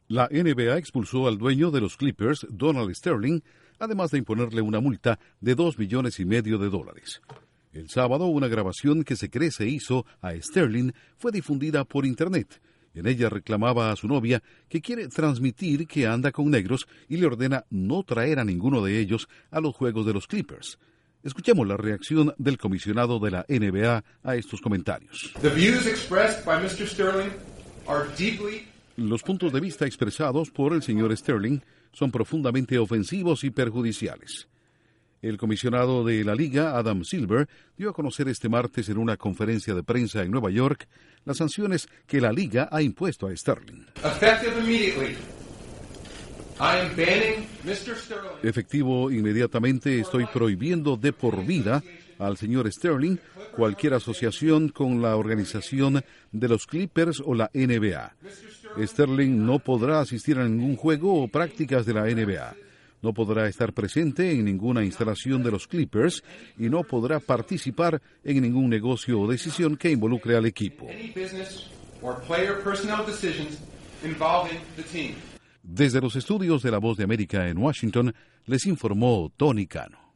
La NBA expulsó al dueño de los Clippers, Donald Sterling, además de imponerle una multa de $2,5 millones. El sábado, una grabación que se cree se hizo a Sterling fue difundida por Internet. En ella reclamaba a su novia que quiere transmitir que anda con negros y le ordena no traer a ninguno de ellos a los juegos de los Clippers. Escuchemos la reacción del comisionado de la NBA a estos comentarios. Los puntos de vista expresados por el señor Sterling son profundamente ofensivos y perjudiciales. El comisionado de la Liga, Adam Silver, dio a conocer este martes en una conferencia de prensa en Nueva York las sanciones que la Liga ha impuesto a Sterling. Efectivo inmediatamente, estoy prohibiendo de por vida al señor Sterling cualquier asociación con la organización de los Clippers o la NBA. Sterling no podrá asistir a ningún juego o prácticas de la NBA. No podrá estar presente en ninguna instalación de los Clippers y no podrá participar en ningún negocio o decisión que involucre al equipo. Desde los estudios de La Voz de América en Washington, les informó Tony Cano.